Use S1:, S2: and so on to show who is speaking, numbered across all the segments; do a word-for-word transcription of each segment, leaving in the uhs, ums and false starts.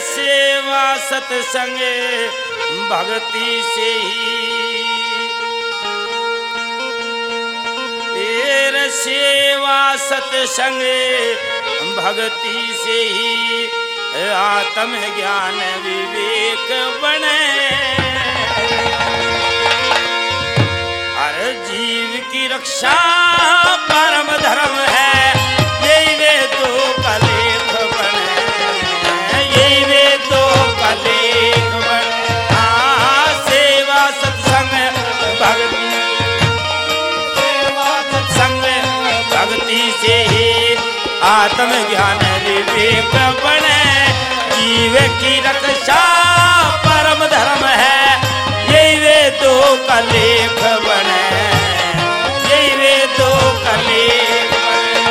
S1: सेवा सत्संग भक्ति से ही, तेरे सेवा सत्संग भक्ति से ही आत्म ज्ञान विवेक बने। हर जीव की रक्षा परम धर्म है, यही वेदों का लेख बने, यही वेदों का लेख बने। हाँ, सेवा सत्संग भक्ति, सेवा सत्संग भक्ति से ही आत्म ज्ञान विवेक बने। जीव की रक्षा परम धर्म है, यही वेदों का लेख बने, यही वेदों का लेख बने।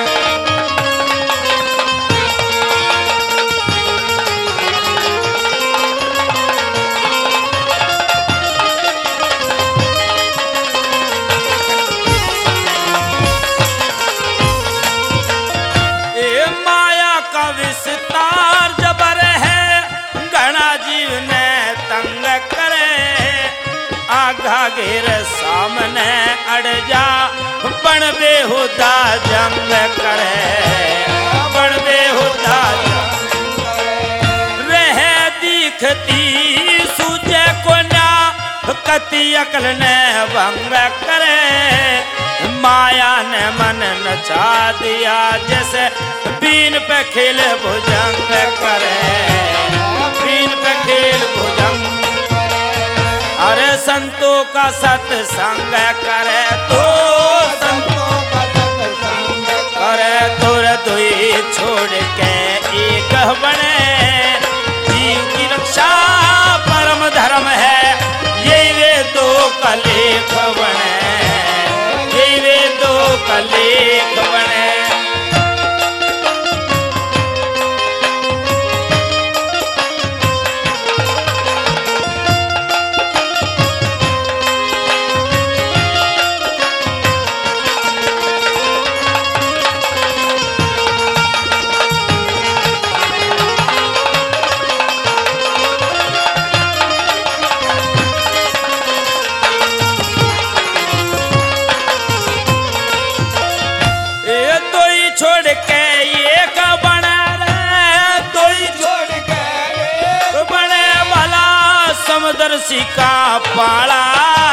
S1: ये माया का विस्तार जबर है, घना जीव ने तंग करे। आगा घेर सामने अड़ जा, बण बेहुदा जंग करे, बण बेहुदा जंग रह दिखती सूझे को ना, कति अकल ने भंग करे। माया ने मन नचा दिया, जैसे बीन पे खेल भुजंग करे, बीन पे खेल भुजंग। अरे संतों का सत्संग करे तो, संतों का सत्संग करे तो दुई छोड़ के एक बने। जीव की रक्षा परम धर्म है, यही वेदों का लेख बने, यही वेदों का लेख बने। छोड़ के एक बना रे, दो ही छोड़ के एक बने वाला समदर्शी का पाला।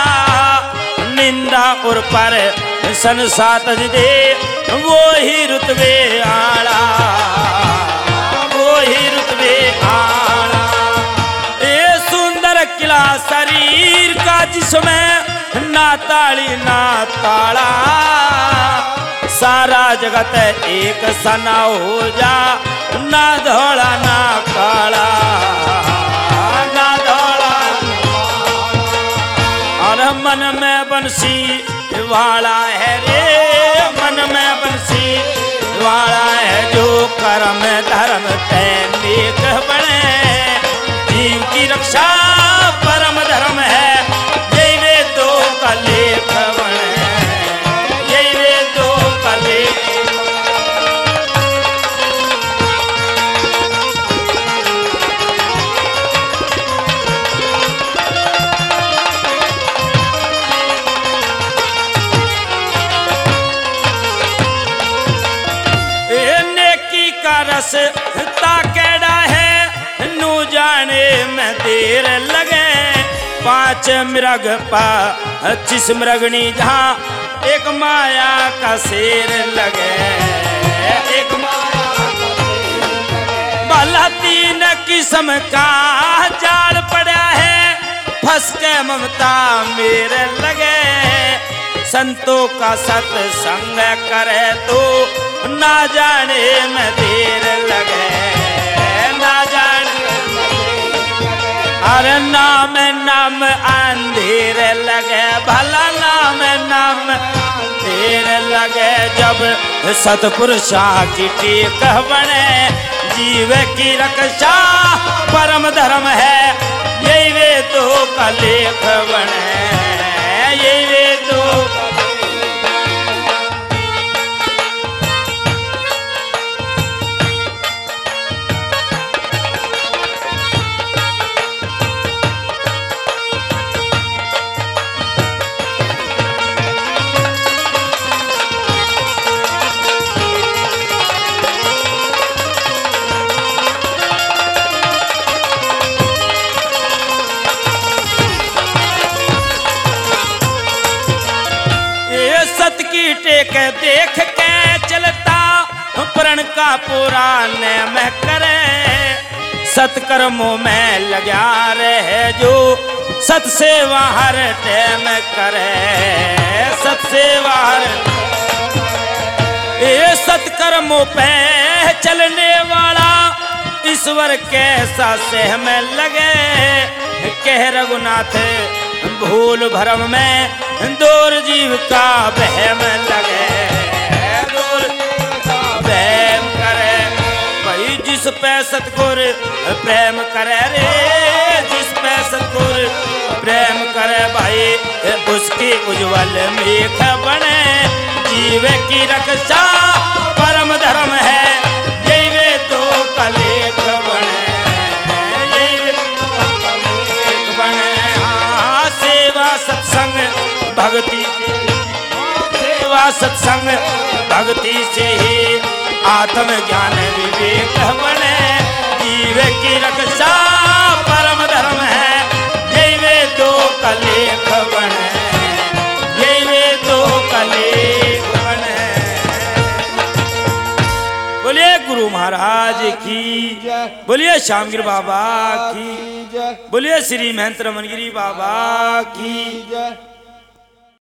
S1: निंदा और पर संसात दे, वो ही रुतबे आला, वो ही रुतबे आला। ये सुंदर किला शरीर का जिसमें ना ताली ना ताला। सारा जगत एक सना हो जा, ना धोला ना काला, ना धोला। और मन में बंसी वाला है रे, मन में बंसी वाला है, जो कर्म धर्म तैनिक बने। जीव की रक्षा परम धर्म है, यही वेदों का लेख बने, यही वेदों का लेख। नेकी का रस ताकेड़ा है, नू जाने में देर लगे। पांच मृग पच्चीस मृगनी, जहाँ एक माया का शेर लगे, एक माया का शेर लगे। भला तीन किस्म का जाल पड़ा है, फंस के ममता मेरे लगे। संतों का सत्संग करे तो, ना जाने में देर लगे, ना जाने। अरे नाम नाम अंधेर लगे, भला नाम नाम अंधेर लगे। जब सतपुरुषा की टेक बने, जीव की रक्षा परम धर्म है, यही वेदों का लेख बने, यही वेदों का। का पूरा नेम करे, सत्कर्मों में लगा रहे जो सत सेवा हर टाइम करे, सत सेवा हर ये सत्कर्मों पे चलने वाला ईश्वर कैसा सेह में लगे। कह रघुनाथ भूल भरम में दूर जीव का बहम लगे, दूर का बहम करे भाई जिस पे सतगुर प्रेम करे रे, जिस पे सतगुर प्रेम करे भाई उसकी उज्जवल मेघ बने। जीव की रक्षा परम धर्म है, यही वे तो कलेख बने, यही वे तो कलेख बने। हाँ सेवा सत्संग भक्ति, सेवा सत्संग भक्ति से ही आत्म ज्ञान विवेक बने। जीव की रक्षा परम धर्म है, यही वे दो कलेख बने, यही वे दो कलेख बने। बोलिए गुरु महाराज की, बोलिए श्यामगिरी बाबा की, बोलिए श्री महंत रमन गिरी बाबा की।